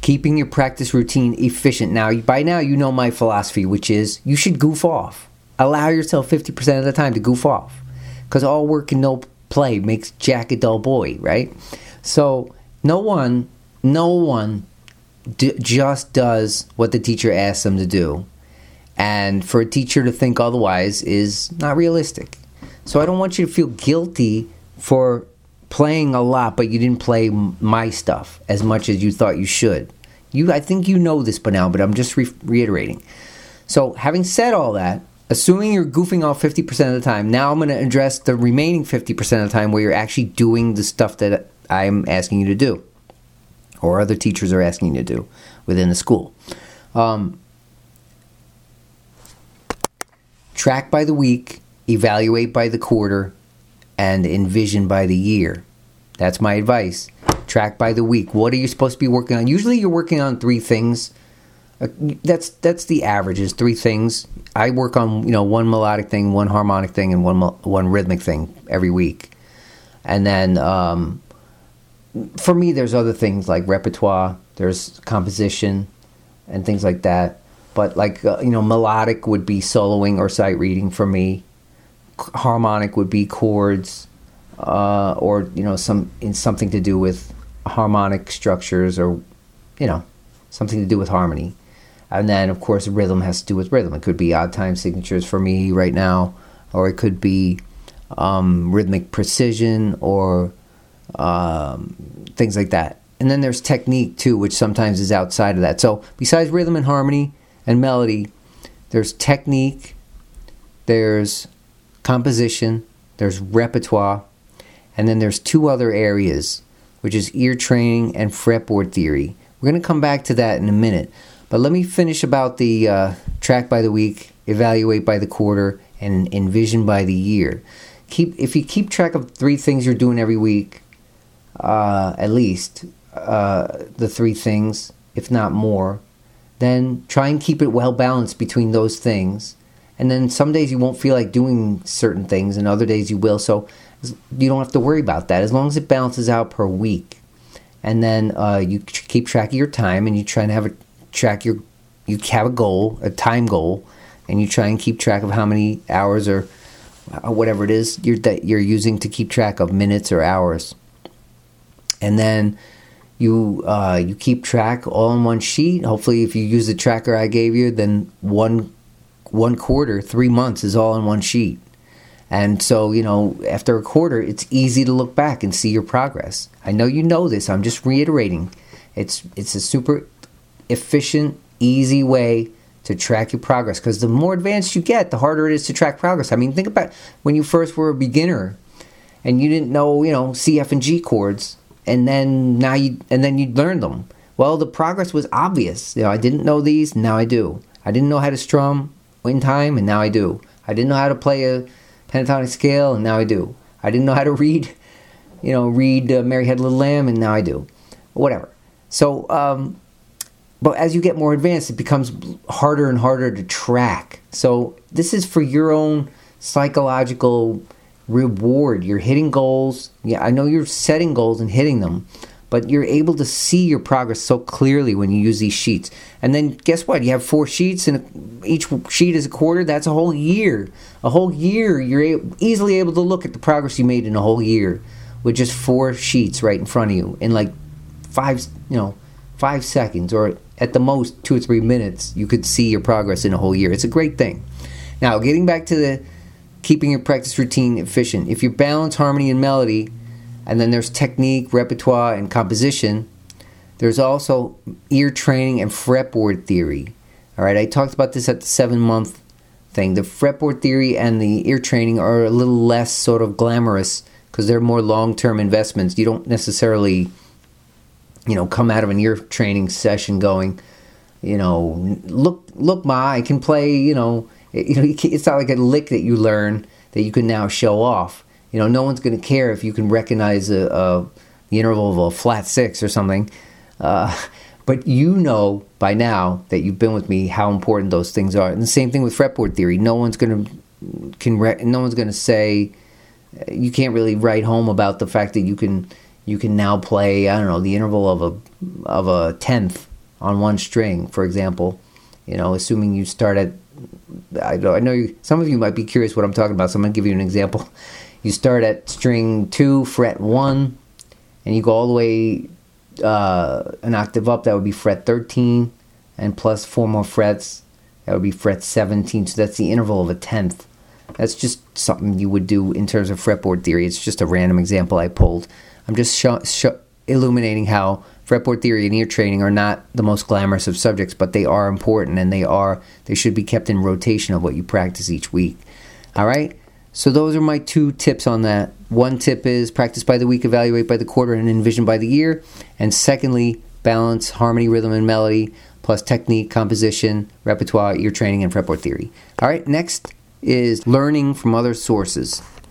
Keeping your practice routine efficient. Now, by now, you know my philosophy, which is you should goof off. Allow yourself 50% of the time to goof off. Because all work and no play makes Jack a dull boy, right? So, no one just does what the teacher asks them to do. And for a teacher to think otherwise is not realistic. So I don't want you to feel guilty for playing a lot, but you didn't play my stuff as much as you thought you should. I think you know this by now, but I'm just reiterating. So having said all that, assuming you're goofing off 50% of the time, now I'm going to address the remaining 50% of the time where you're actually doing the stuff that I'm asking you to do, or other teachers are asking you to do within the school. Track by the week, evaluate by the quarter, and envision by the year. That's my advice. Track by the week. What are you supposed to be working on? Usually you're working on 3 things. That's the average, is 3 things. I work on, one melodic thing, 1 harmonic thing, and one rhythmic thing every week. And then for me, there's other things like repertoire, there's composition, and things like that. But melodic would be soloing or sight reading for me. Harmonic would be chords, or something to do with harmonic structures, or something to do with harmony. And then of course rhythm has to do with rhythm. It could be odd time signatures for me right now, or it could be rhythmic precision, or things like that. And then there's technique too, which sometimes is outside of that. So besides rhythm and harmony and melody, there's technique, there's composition, there's repertoire, and then there's 2 other areas, which is ear training and fretboard theory. We're going to come back to that in a minute, but let me finish about the track by the week, evaluate by the quarter, and envision by the year. If you keep track of 3 things you're doing every week, at least the 3 things, if not more, then try and keep it well balanced between those things. And then some days you won't feel like doing certain things, and other days you will. So you don't have to worry about that, as long as it balances out per week. And then you keep track of your time, and you try and have you have a goal, a time goal, and you try and keep track of how many hours or whatever it is that you're using to keep track of, minutes or hours. And then you keep track all in one sheet. Hopefully, if you use the tracker I gave you, then one quarter, 3 months is all in one sheet. And so, after a quarter, it's easy to look back and see your progress. I know you know this. I'm just reiterating. It's a super efficient, easy way to track your progress, because the more advanced you get, the harder it is to track progress. I mean, think about when you first were a beginner and you didn't know, C, F, and G chords, and then you learned them. Well, the progress was obvious. I didn't know these, now I do. I didn't know how to strum in time, and now I do. I didn't know how to play a pentatonic scale, and now I do. I didn't know how to read Mary Had a Little Lamb, and now I do. Whatever. So, but as you get more advanced, it becomes harder and harder to track. So this is for your own psychological reward. You're hitting goals. Yeah, I know you're setting goals and hitting them, but you're able to see your progress so clearly when you use these sheets. And then guess what? You have 4 sheets, and each sheet is a quarter. That's a whole year. A whole year, you're easily able to look at the progress you made in a whole year with just 4 sheets right in front of you in like 5 seconds, or at the most 2 or 3 minutes. You could see your progress in a whole year. It's a great thing. Now, getting back to the keeping your practice routine efficient. If you balance harmony and melody, and then there's technique, repertoire, and composition, there's also ear training and fretboard theory. All right, I talked about this at the 7-month thing. The fretboard theory and the ear training are a little less sort of glamorous because they're more long-term investments. You don't necessarily, come out of an ear training session going, look, Ma, I can play, it's not like a lick that you learn that you can now show off. No one's going to care if you can recognize the interval of a flat 6 or something. But by now that you've been with me how important those things are. And the same thing with fretboard theory. No one's going to say, you can't really write home about the fact that you can now play, I don't know, the interval of a tenth on one string, for example. Assuming you start at, I know some of you might be curious what I'm talking about, so I'm going to give you an example. You start at string 2, fret 1, and you go all the way an octave up. That would be fret 13, and plus 4 more frets, that would be fret 17. So that's the interval of a tenth. That's just something you would do in terms of fretboard theory. It's just a random example I pulled. I'm just illuminating how fretboard theory and ear training are not the most glamorous of subjects, but they are important, and they should be kept in rotation of what you practice each week. All right? So those are my 2 tips on that. One tip is practice by the week, evaluate by the quarter, and envision by the year. And secondly, balance harmony, rhythm, and melody, plus technique, composition, repertoire, ear training, and fretboard theory. All right, next is learning from other sources.